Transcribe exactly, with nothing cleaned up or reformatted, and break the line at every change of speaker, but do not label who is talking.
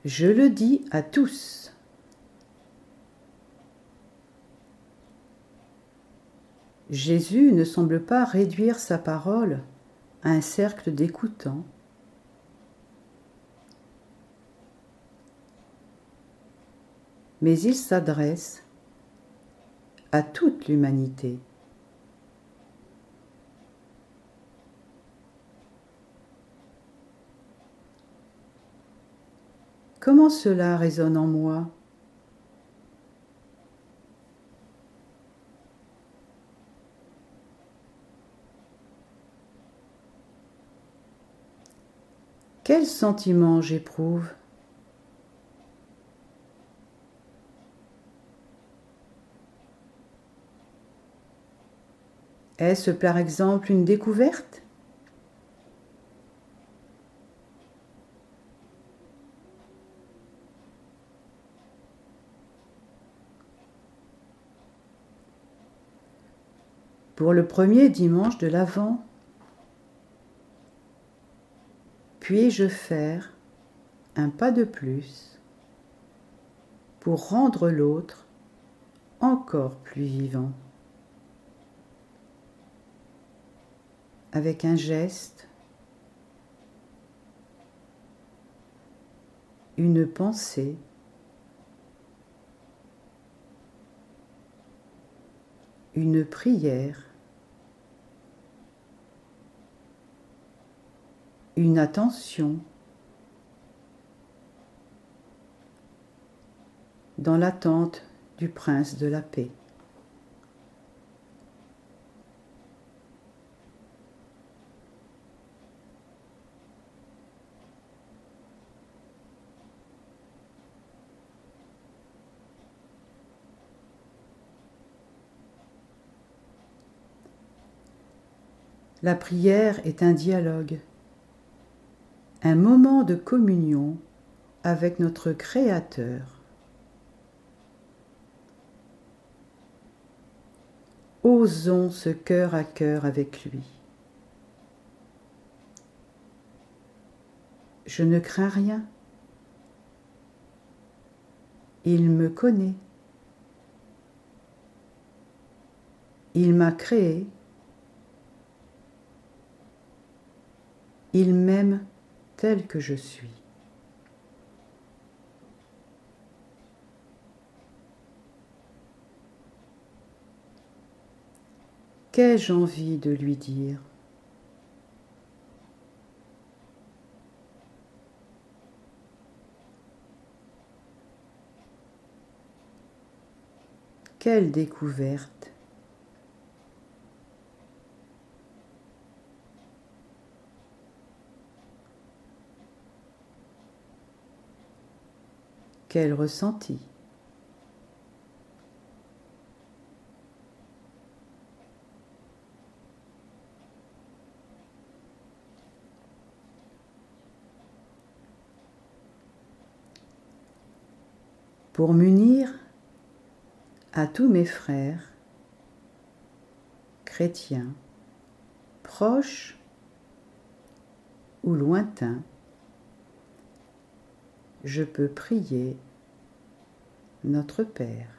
Je le dis à tous. Jésus ne semble pas réduire sa parole à un cercle d'écoutants, mais il s'adresse à toute l'humanité. Comment cela résonne en moi ? Quel sentiment j'éprouve ? Est-ce par exemple une découverte ? Pour le premier dimanche de l'Avent, puis-je faire un pas de plus pour rendre l'autre encore plus vivant ? Avec un geste, une pensée, une prière, une attention, dans l'attente du prince de la paix. La prière est un dialogue, un moment de communion avec notre Créateur. Osons ce cœur à cœur avec lui. Je ne crains rien. Il me connaît. Il m'a créé. Il m'aime tel que je suis. Qu'ai-je envie de lui dire ? Quelle découverte ! Quel ressenti ! Pour m'unir à tous mes frères, chrétiens, proches ou lointains, je peux prier notre Père.